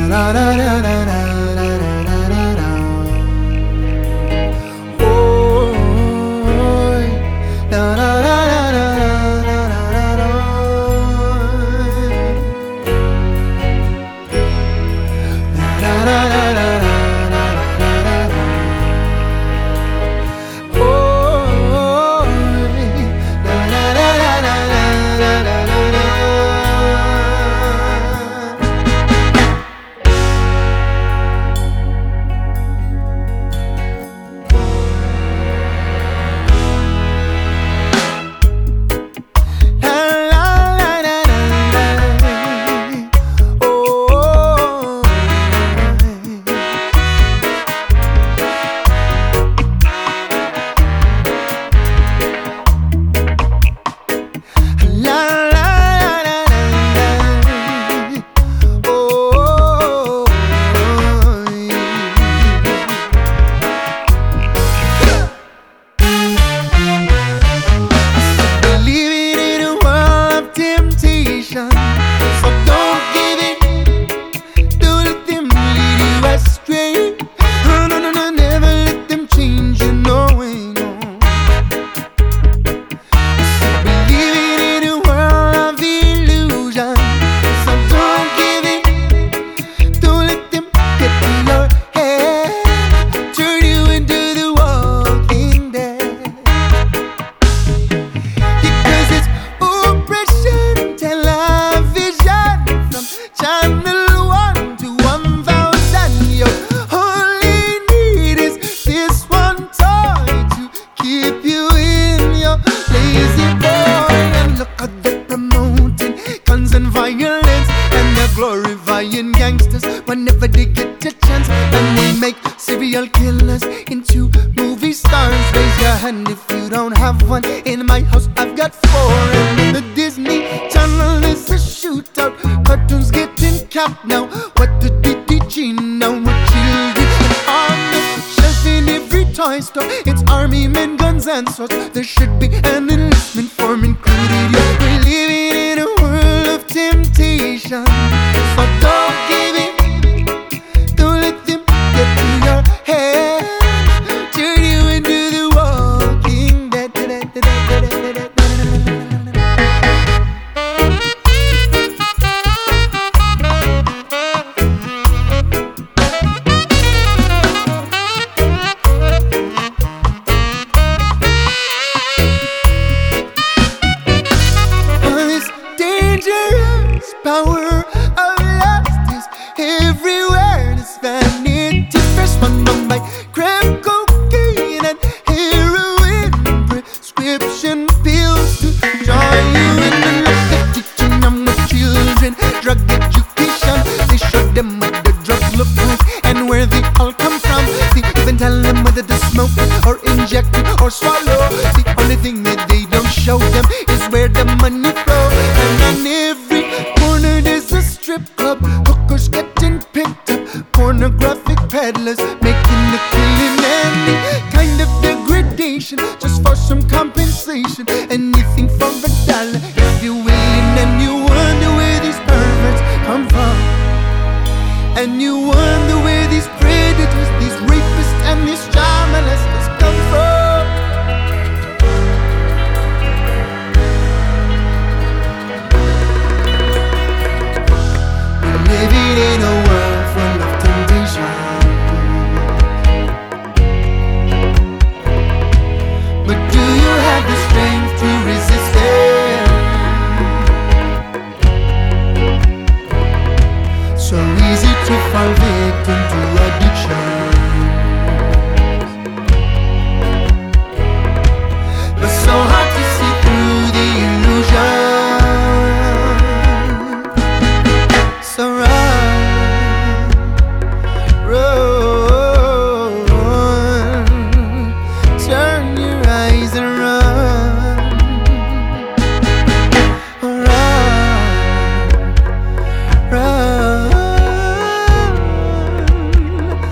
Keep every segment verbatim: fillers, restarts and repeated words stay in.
glorifying gangsters whenever they get a chance, and they make serial killers into movie stars. Raise your hand if you don't have one. In my house I've got four, and on the Disney Channel is a shootout. Cartoons getting capped now. What did we teaching now? We're children on the shelf in every toy store. It's army men, guns and swords. There should be an enlistment form included. Yeah, we're living in a world of temptation, so don't give in. Don't let them get to your head, turn you into the walking dead. Power of lust is everywhere. This vanity first one on by crack cocaine and heroin, prescription pills to draw you in the lust of teaching them the children drug education. They show them what the drugs look like and where they all come from. They even tell them whether to smoke it or inject it or swallow. The only thing that they don't show them is where the money flows. And on every corner there's a strip club, hookers getting picked up, pornographic peddlers making the killing. Any kind of degradation just for some compensation, anything for a dollar if you're willing. And you wonder where these perverts come from, and you wonder where these predators, these rapists and these child molesters come from. Living in a world full of temptation, but do you have the strength to resist it? So easy to fall victim to addiction, but so hard to see through the illusion. So run, run, turn your eyes and run, run, run,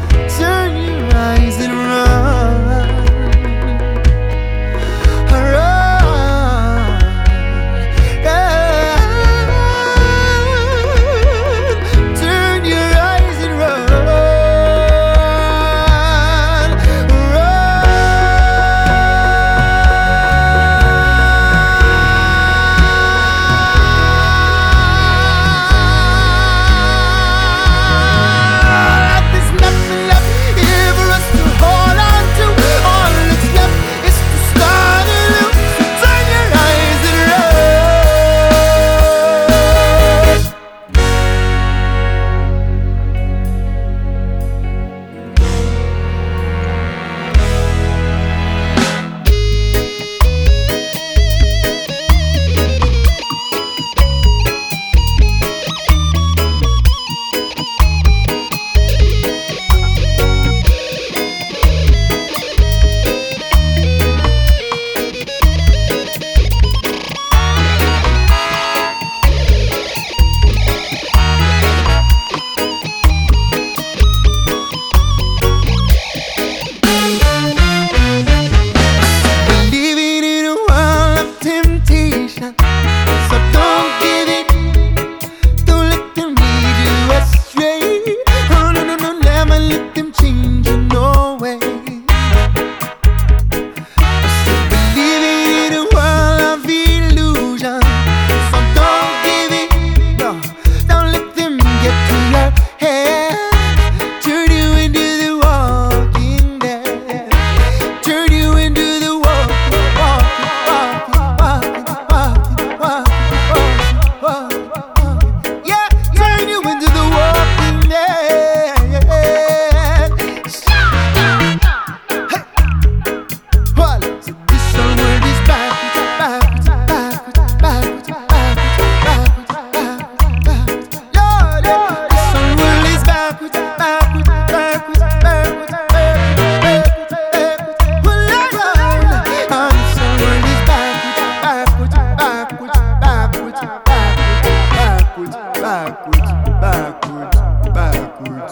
backwards, backwards, backwards.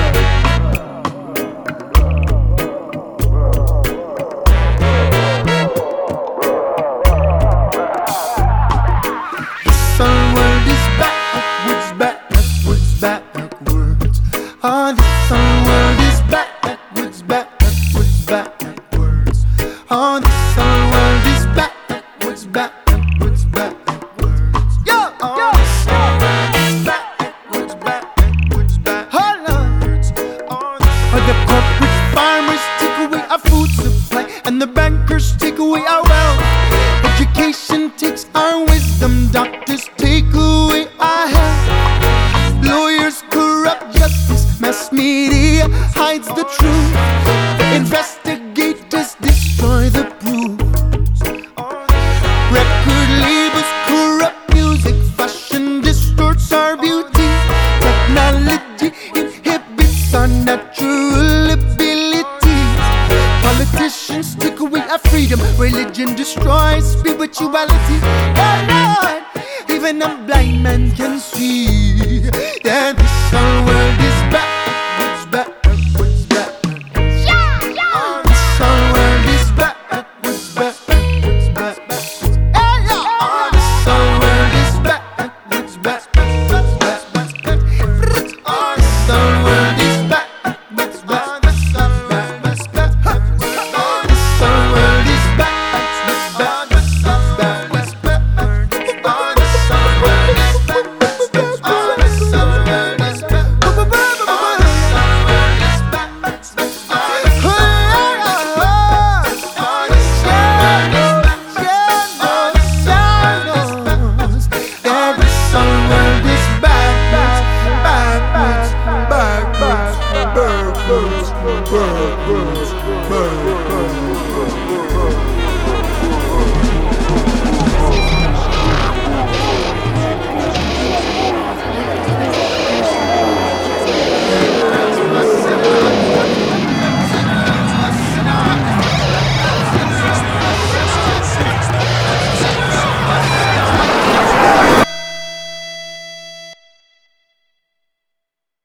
This whole world is backwards, backwards, backwards. Oh, this whole world is backwards, backwards, backwards. Oh, this whole world is backwards, backwards, backwards. Yo, oh, this whole world is backwards, backwards, backwards. Oh, the corporate farmers take away our food supply, and the bankers take away our wealth. Education takes our wisdom, doctors take away our health. Lawyers corrupt justice, mass media hides the truth. Investigators destroy the proof. Record labels corrupt music, fashion distorts our beauty. Technology inhibits our natural abilities. Politicians take away our freedom, religion destroys spirituality. Oh Lord, even a blind man can see that